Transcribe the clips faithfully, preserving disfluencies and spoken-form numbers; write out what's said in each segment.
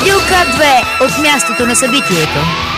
Радио К две от мястото на събитието.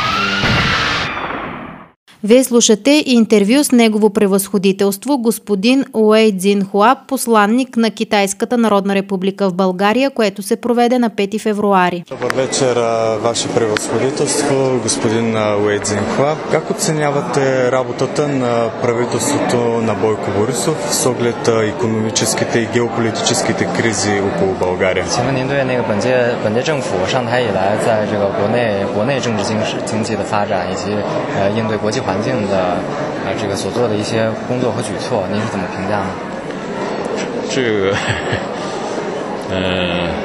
Вие слушате интервю с негово превъзходителство господин Уей Цзинхуа, посланник на Китайската народна република в България, което се проведе на пети февруари. Добър вечер, Ваше превъзходителство, господин Уей Цзинхуа. Как оценявате работата на правителството на Бойко Борисов с оглед икономическите и геополитическите кризи около България? 请问您对那个本届本届政府上台以来，在这个国内国内政治经经济的发展以及呃应对国际环境的呃这个所做的一些工作和举措，您是怎么评价呢？ 这个呃，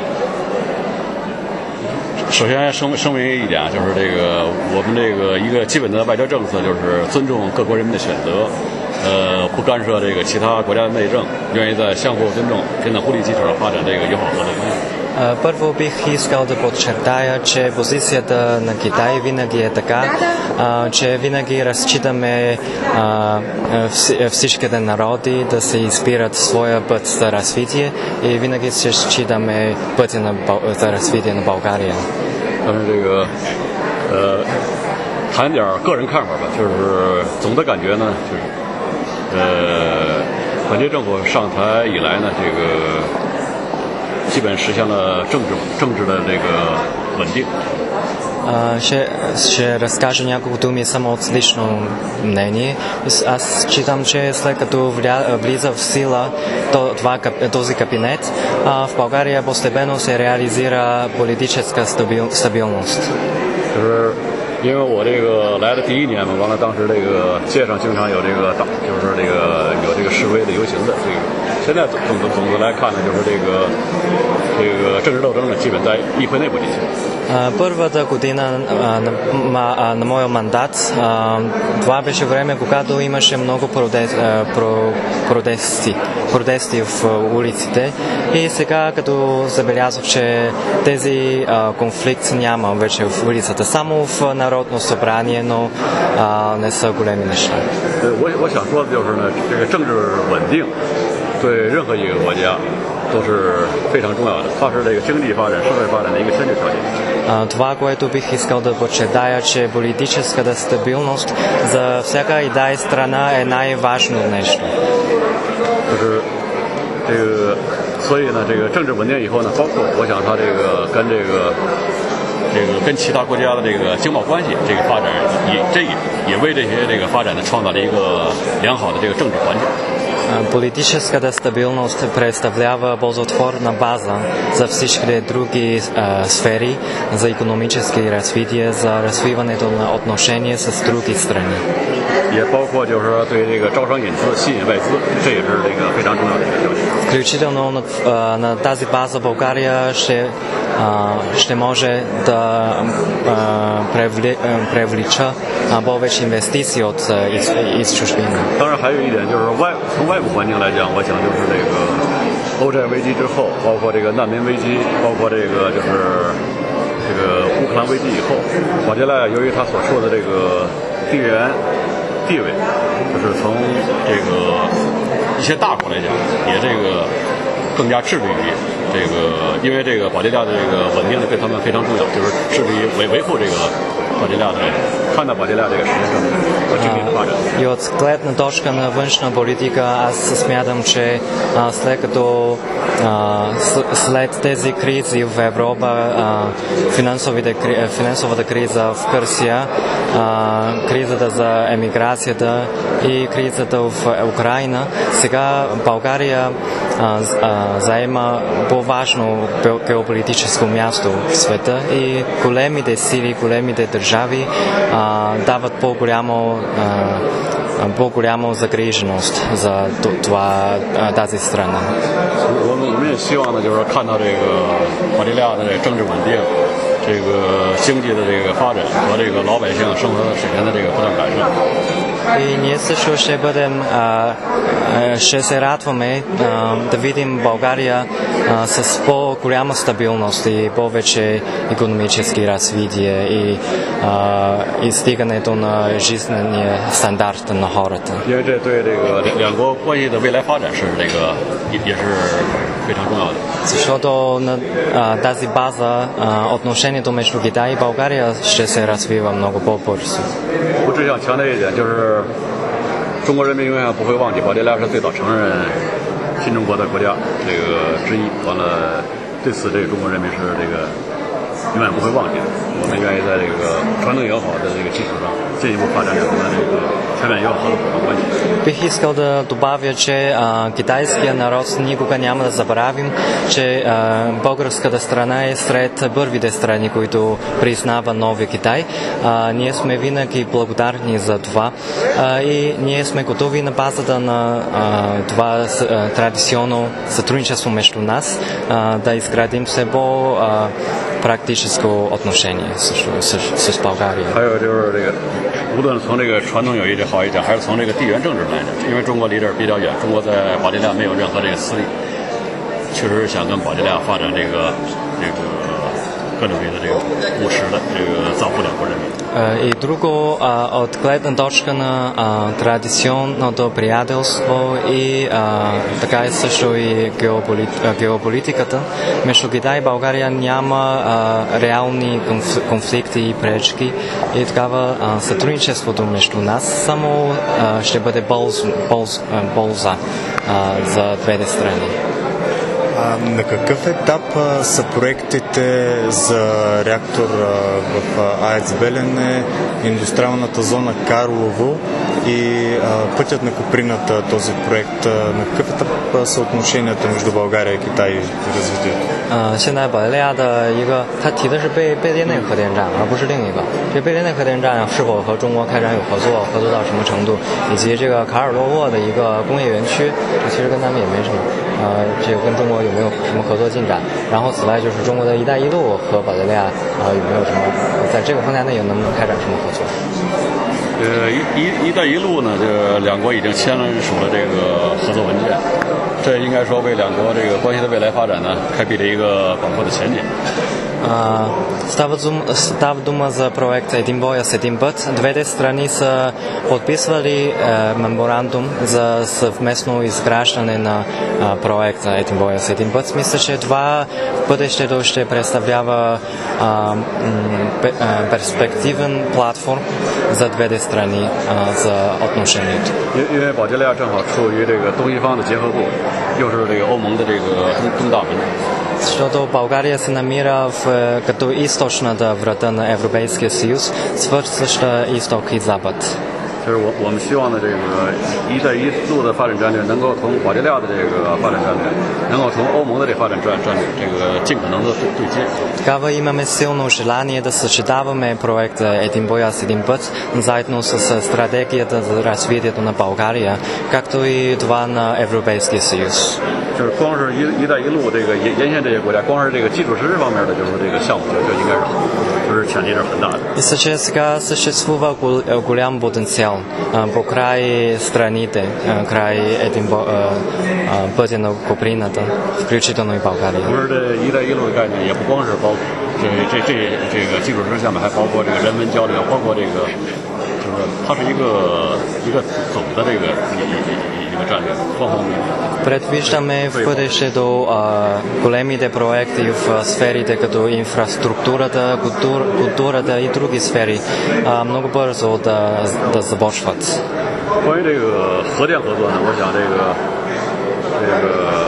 首先声声明一点，就是这个我们这个一个基本的外交政策就是尊重各国人民的选择，呃，不干涉这个其他国家的内政，愿意在相互尊重、平等互利基础上发展这个友好合作关系。 Първо бих искал да подчертая, че позицията на Китай винаги е така, че винаги разчитаме всичките народи да се избират своя път за развитие и винаги ще считаме пътя за развитие на България. 但是这个呃，谈点个人看法吧，就是总的感觉呢，就是呃，本届政府上台以来呢，这个。基本实现了政治政治的这个稳定。 Ще, ще разкажа няколко думи само от лично мнение. Аз считам, че след като влиза в сила това, този кабинет, в България постепенно се реализира политическа стабил, стабилност. 因为我这个来的第一年嘛，完了当时这个街上经常有这个大，就是这个有这个示威的游行的这个。现在总总总的来看呢，就是这个这个政治斗争呢，基本在议会内部进行。 Първата година на, на моя мандат, това беше време, когато имаше много протести, протести в улиците и сега като забелязвам, че тези конфликти няма вече в улицата, само в Народно събрание, но не са големи неща. 我我想说的就是呢，这个政治稳定对任何一个国家都是非常重要的，它是这个经济发展、社会发展的一个先决条件。 Това, което бих искал да подчертая, че политическата стабилност за всяка една страна е най-важно нещо. 就是这个，所以呢，这个政治稳定以后呢，包括我想它这个跟这个这个跟其他国家的这个经贸关系这个发展，也这也也为这些这个发展呢创造了一个良好的这个政治环境。 Политическата стабилност представлява ползотворна база за всичките други а, сфери, за икономически развитие, за развиването на отношения с други страни. Включително на, на тази база България ще, а, ще може да а, превли, а, привлича повече инвестиции от из, из чужбина. 外部环境来讲，我想就是这个欧债危机之后，包括这个难民危机，包括这个就是这个乌克兰危机以后，保加利亚由于他所处的这个地缘地位，就是从这个一些大国来讲，也这个更加致力于这个，因为这个保加利亚的这个稳定的对他们非常重要，就是致力于维维護这个保加利亚的看到保加利亚这个实现政治和经济的发展。 И от гледна точка на външна политика аз смятам, че а, след като а, след тези кризи в Европа, а, финансовата криза в Гърция, а, кризата за емиграцията и кризата в Украина, сега България а, а, заема по-важно геополитическо място в света и големите сили, големите държави а, дават по-голямо по-голяма загриженост за това, тази страна. 我们我们也希望呢，就是看到这个保加利亚的这个政治稳定，这个经济的这个发展和这个老百姓生活水平的这个不断改善。 И ние също ще бъдем, а, ще се радваме а, да видим България а, с по-голяма стабилност и повече икономически развитие и, а, и стигането на жизнения стандарт на хората. 因为这对这个两国关系的未来发展是这个也也是非常重要的。 Защото на а, тази база а, отношението между Китай и България ще се развива много по-бързо. 我只想强调一点，就是中国人民永远不会忘记保加利亚是最早承认新中国的国家这个之一。完了，对此这个中国人民是这个永远不会忘记的。我们愿意在这个传统友好的这个基础上，进一步发展两国的这个全面友好的伙伴关系。 Бих искал да добавя, че а, китайския народ никога няма да забравим, че а, българската страна е сред първите страни, които признава новия Китай. А, ние сме винаги благодарни за това а, и ние сме готови на базата на а, това а, традиционно сътрудничество между нас а, да изградим все по-практическо отношение с, с, с България. 还有就是这个，无论从这个传统友谊这好一讲，还是从这个地缘政治来讲，因为中国离这儿比较远，中国在保加利亚没有任何这个私利，确实想跟保加利亚发展这个这个各领域的这个务实的这个造福两国人民。 И друго, а, от гледна точка на а, традиционното приятелство и а, така и също и геополит, а, геополитиката, между Китай и България няма а, реални конф, конфликти и пречки и такава а, сътрудничеството между нас само а, ще бъде полз, полз, а, полза а, за двете страни. А на какъв етап а, са проектите за реактор а, в а, АЕЦ Белене, индустриалната зона Карлово и а, пътят на Куприната, този проект? А, на какъв етап а, са отношенията между България и Китай в развитието? 呃，现在保加利亚的一个，他提的是贝贝列内核电站，而不是另一个。这贝列内核电站是否和中国开展有合作，合作到什么程度，以及这个卡尔洛沃的一个工业园区，这其实跟咱们也没什么，呃，这个跟中国有没有什么合作进展？然后此外就是中国的一带一路和保加利亚啊、呃、有没有什么在这个方面内能不能开展什么合作？ 呃，一一一带一路呢，这两国已经签了署了这个合作文件，这应该说为两国这个关系的未来发展呢，开辟了一个广阔的前景。 Uh, става, дума, става дума за проект Един боя с един път. Двете страни са подписвали е, меморандум за съвместно изграждане на е, проекта Един боя с един път. Мисля, че това в бъдещето ще представлява е, пе, е, перспективен платформ за двете страни е, за отношението. 因为保加利亚正好处于这个东西方的结合部，又是这个欧盟的这个东东大门。 Защото България се намира в, като източната врата на Европейския съюз, свързваща изток и запад. 就是我我们希望的这个“一带一路”的发展战略，能够从保加利亚的这个发展战略，能够从欧盟的这发展战战略，这个尽可能的对对接。 Такава имаме силно желание да съчетаваме проекта Един боя с един път, заедно с стратегията за развитието на България, както и това на Европейския съюз. 就是光是一一带一路这个沿沿线这些国家，光是这个基础设施方面的，就是这个项目，就就应该是就是潜力是很大的。 Мисля, че сега съществува голям потенциал покрай страните, край един пътя на Куприната, включително и България. 同时，这一带一路的概念也不光是包这这这这个基础设施项目，还包括这个人文交流，包括这个就是它是一个一个总的这个一一一个战略，方方面面。 Предвиждаме в бъдещето а, големите проекти в сферите като инфраструктурата, култур, културата и други сфери а, много бързо да, да започват. 关于这个核电合作呢，我想这个这个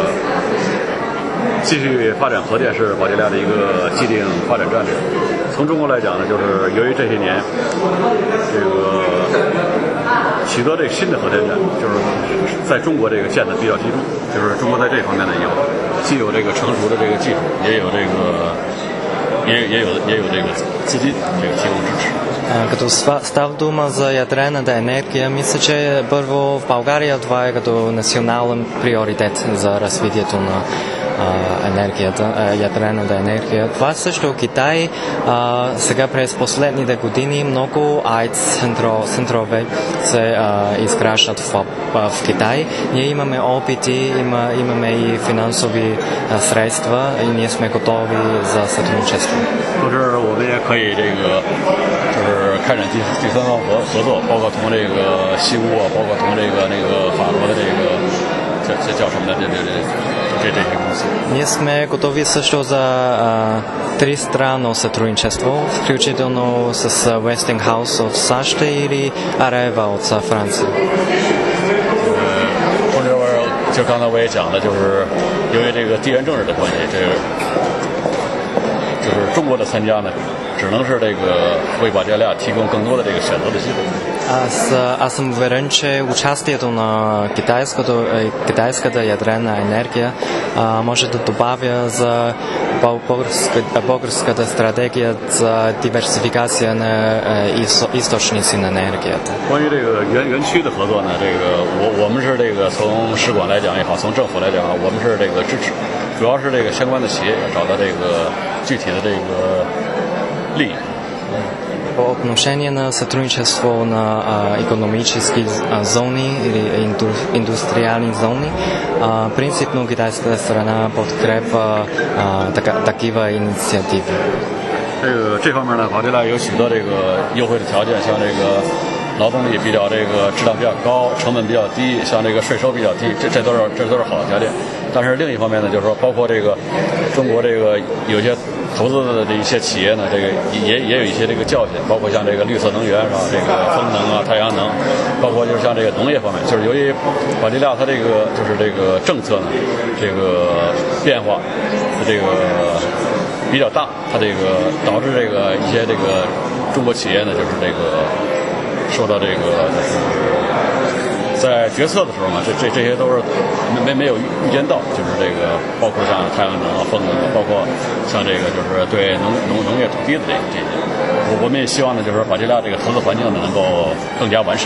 继续发展核电是保加利亚的一个既定发展战略。从中国来讲呢，就是由于这些年这个许多这个新的核电站，就是在中国这个建的比较集中，就是中国在这方面呢有既有这个成熟的这个技术，也有这个也也有也有这个资金这个提供支持。 Като става дума за ядрената енергия, мисля, че първо в България това е като национален приоритет за развитието на енергията, ядрената енергия. Това също Китай а, сега през последните години много АЕЦ центрове се а, изграждат в, в Китай. Ние имаме опити, има, имаме и финансови а, средства и ние сме готови за сътрудничество. 同时，我们也可以这个就是开展第第三方合合作，包括同这个西屋啊，包括同这个那个法国的这个。 像这这叫什么呢？这这这这这些公司。 Ние сме готови също за а, тристранно сътрудничество, включително с Westinghouse от САЩ или Areva от Франция. 同时，就刚才我也讲了，就是由于这个地缘政治的关系，这个就是中国的参加呢，只能是这个为保加利亚提供更多的这个选择的机会。 Аз, аз съм уверен, че участието на китайското, китайската ядрена енергия а, може да добавя за българска, българската стратегия за диверсификация на а, източници на енергията. 关于这个园园区的合作呢，这个我我们是这个从使馆来讲也好，从政府来讲，我们是这个支持，主要是这个相关的企业要找到这个具体的这个利益。 По отношение на сътрудничество на а, икономически а, зони или инду, индустриални зони, а, принципно китайската страна подкрепа а, така, такива инициативи. 这个这方面呢，保加利亚有许多这个优惠的条件，像这个劳动力比较这个质量比较高，成本比较低，像这个税收比较低，这这都是这都是好的条件。但是另一方面呢，就是说，包括这个中国这个有些投资的这一些企业呢，这个也也有一些这个教训，包括像这个绿色能源是吧，这个风能啊、太阳能，包括就是像这个农业方面，就是由于保加利亚它这个就是这个政策呢，这个变化这个比较大，它这个导致这个一些这个中国企业呢，就是这个受到这个就是在决策的时候嘛，这这这些都是没没没有预见到，就是这个包括像太阳能啊、风能啊，包括像这个就是对农农农业土地的这这些，我我们也希望呢，就是保加利亚这个投资环境呢能够更加完善。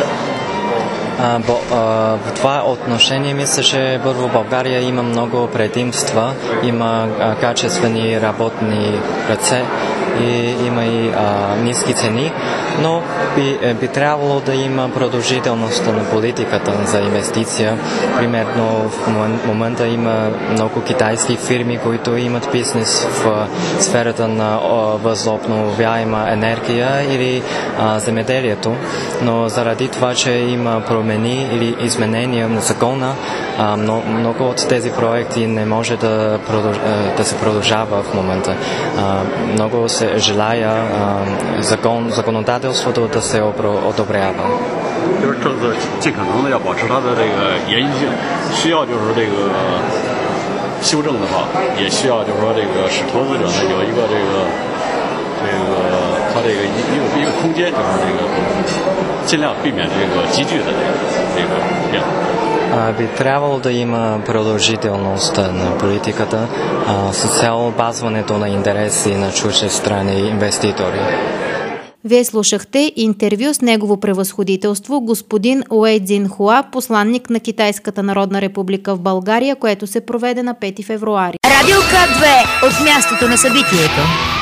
А, бо, а, в това отношение мисля, че първо България има много предимства, има а, качествени работни ръце и има и а, ниски цени, но би, би трябвало да има продължителност на политиката за инвестиция. Примерно в момента има много китайски фирми, които имат бизнес в сферата на възобновяема енергия или а, земеделието, но заради това, че има промени или изменения на закона, а, много, много от тези проекти не може да, продълж, да се продължава в момента. А, много се желая а, закон, законодателството да се одобрява. 就是政策尽可能的要保持它的这个延续性，需要就是这个修正的话，也需要就是说这个使投资者呢有一个这个这个他这个一一个一个空间，就是这个尽量避免这个急剧的这个这个变化。 Би трябвало да има продължителност на политиката а, с цел опазването на интереси на чуждестранни инвеститори. Вие слушахте интервю с негово превъзходителство господин Уей Цзинхуа, посланник на Китайската народна република в България, което се проведе на пети февруари. Радио К две от мястото на събитието.